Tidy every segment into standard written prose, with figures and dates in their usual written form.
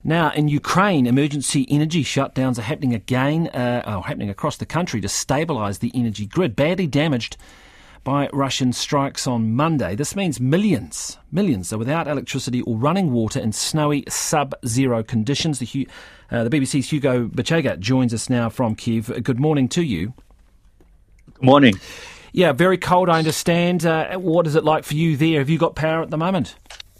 Now, in Ukraine, emergency energy shutdowns are happening again, happening across the country to stabilise the energy grid, badly damaged by Russian strikes on Monday. This means millions are without electricity or running water in snowy sub-zero conditions. The BBC's Hugo Bachega joins us now from Kiev. Good morning to you. Good morning. Yeah, very cold, I understand. What is it like for you there? Have you got power at the moment?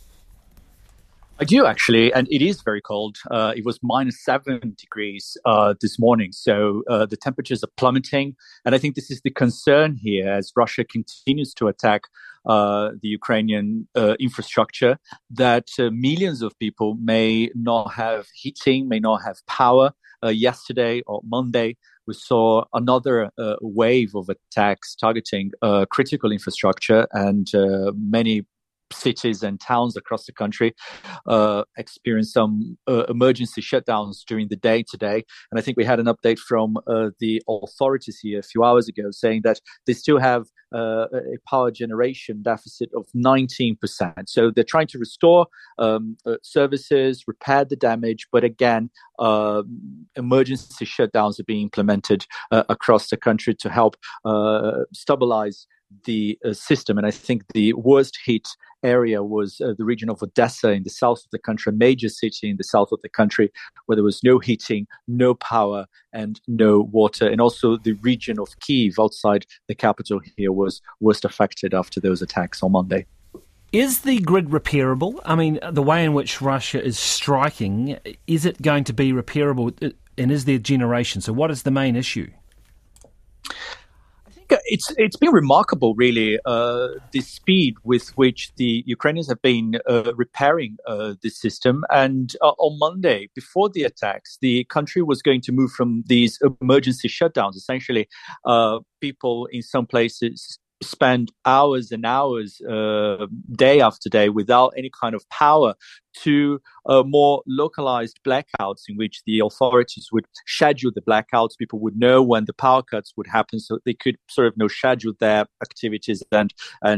I do, actually, and it is very cold. It was -7 degrees this morning, so the temperatures are plummeting. And I think this is the concern here as Russia continues to attack the Ukrainian infrastructure, that millions of people may not have heating, may not have power. Yesterday or Monday, we saw another wave of attacks targeting critical infrastructure, and many cities and towns across the country experienced some emergency shutdowns during the day today. And I think we had an update from the authorities here a few hours ago saying that they still have a power generation deficit of 19%. So they're trying to restore services, repair the damage, but again, emergency shutdowns are being implemented across the country to help stabilize the system. And I think the worst hit area was the region of Odessa in the south of the country, a major city in the south of the country, where there was no heating, no power, and no water. And also the region of Kyiv outside the capital here was worst affected after those attacks on Monday. Is the grid repairable? I mean, the way in which Russia is striking, is it going to be repairable? And is there generation? So what is the main issue? It's been remarkable, really, the speed with which the Ukrainians have been repairing the system. And on Monday, before the attacks, the country was going to move from these emergency shutdowns. Essentially, people in some places spend hours and hours, day after day, without any kind of power, to more localized blackouts in which the authorities would schedule the blackouts. People would know when the power cuts would happen, so they could sort of schedule their activities and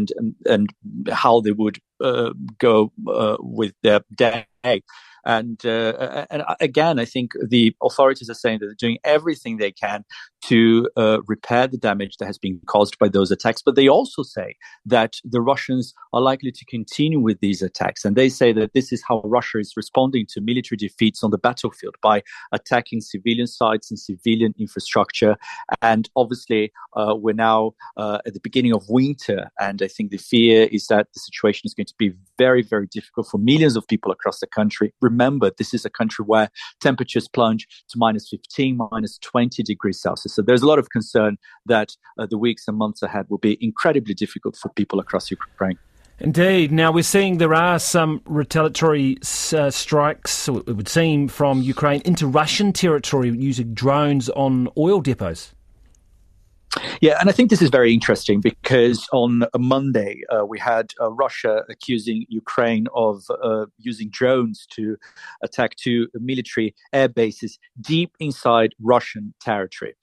how they would go with their day. And again, I think the authorities are saying that they're doing everything they can to repair the damage that has been caused by those attacks. But they also say that the Russians are likely to continue with these attacks. And they say that this is how Russia is responding to military defeats on the battlefield, by attacking civilian sites and civilian infrastructure. And obviously, we're now at the beginning of winter. And I think the fear is that the situation is going to be very, very difficult for millions of people across the country. Remember, this is a country where temperatures plunge to -15, -20 degrees Celsius. So there's a lot of concern that the weeks and months ahead will be incredibly difficult for people across Ukraine. Indeed. Now, we're seeing there are some retaliatory strikes, it would seem, from Ukraine into Russian territory using drones on oil depots. Yeah, and I think this is very interesting because on a Monday, we had Russia accusing Ukraine of using drones to attack two military air bases deep inside Russian territory.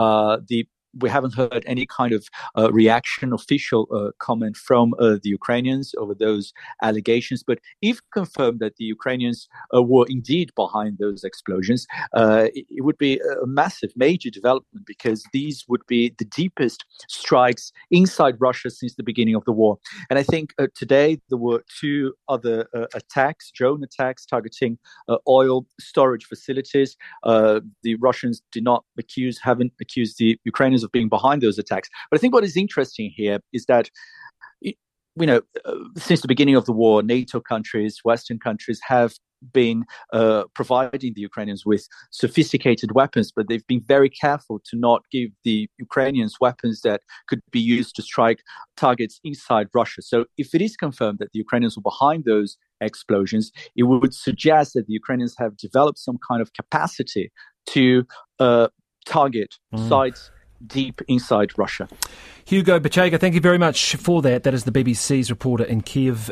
We haven't heard any kind of reaction, official comment from the Ukrainians over those allegations. But if confirmed that the Ukrainians were indeed behind those explosions, it would be a massive, major development, because these would be the deepest strikes inside Russia since the beginning of the war. And I think today there were two other attacks, drone attacks targeting oil storage facilities. The Russians haven't accused the Ukrainians of being behind those attacks. But I think what is interesting here is that, since the beginning of the war, NATO countries, Western countries have been providing the Ukrainians with sophisticated weapons, but they've been very careful to not give the Ukrainians weapons that could be used to strike targets inside Russia. So if it is confirmed that the Ukrainians were behind those explosions, it would suggest that the Ukrainians have developed some kind of capacity to target sites deep inside Russia. Hugo Bachega, thank you very much for that. That is the BBC's reporter in Kiev.